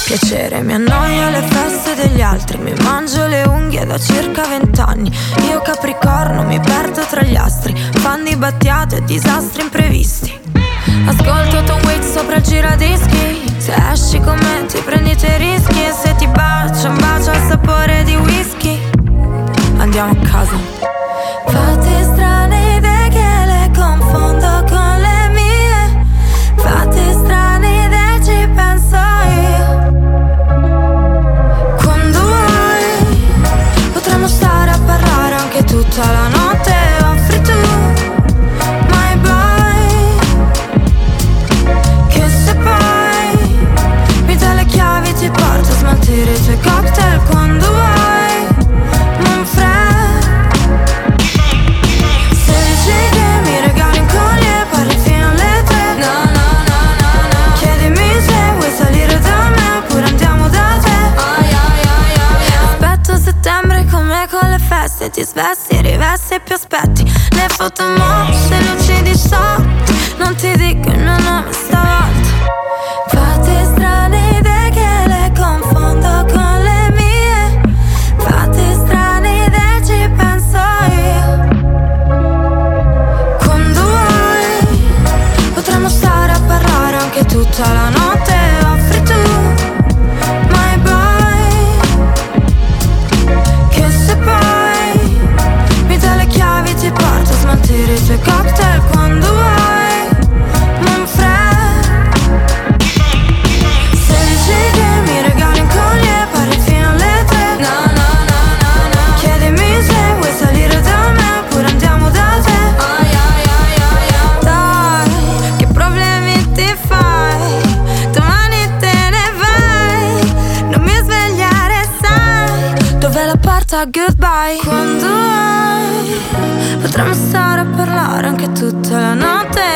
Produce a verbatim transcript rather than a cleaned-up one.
piacere. Mi annoio alle feste degli altri, mi mangio le unghie da circa vent'anni. Io Capricorno mi perdo tra gli astri, fan di battiate e disastri imprevisti. Ascolto Tom Waits sopra il giradischi. Se esci con me ti prendi i tuoi rischi. E se ti bacio un bacio al sapore di whisky. Andiamo a casa. Fate strane idee che le confondo con le mie. Fate strane idee, ci penso io. Quando vuoi potremmo stare a parlare anche tutta la notte. Offri tu my boy, che se poi mi dai le chiavi ti porto a smaltire i tuoi cocktail. Quando vuoi Manfred, se dici che mi regali un collier parli fino alle tre. No, no, no, no, no. Chiedimi se vuoi salire da me oppure andiamo da te. Ai, ai, ai, ai, ai. Aspetto settembre come con le feste. Ti svesti, rivesti e più aspetti. Le foto mosse, luci di sotto. Non ti dico il mio nome stavolta. Fate strane idee che le confondo con le mie. Fate strane idee, ci penso io. Quando vuoi potremmo stare a parlare anche tutta la notte. Offri tu my boy, che se poi mi dai le chiavi ti porto a smaltire i tuoi cocktail. Quando vuoi Manfred, se dici che mi regali un collier parli fino alle tre. No, no, no, no, no. Chiedimi se vuoi salire da me oppure andiamo da te. Ai, ai, ai, ai, ai. Dai, che problemi ti fai? Domani te ne vai, non mi svegliare sai dove la porta goodbye. Quando vuoi potremmo stare a parlare anche tutta la notte.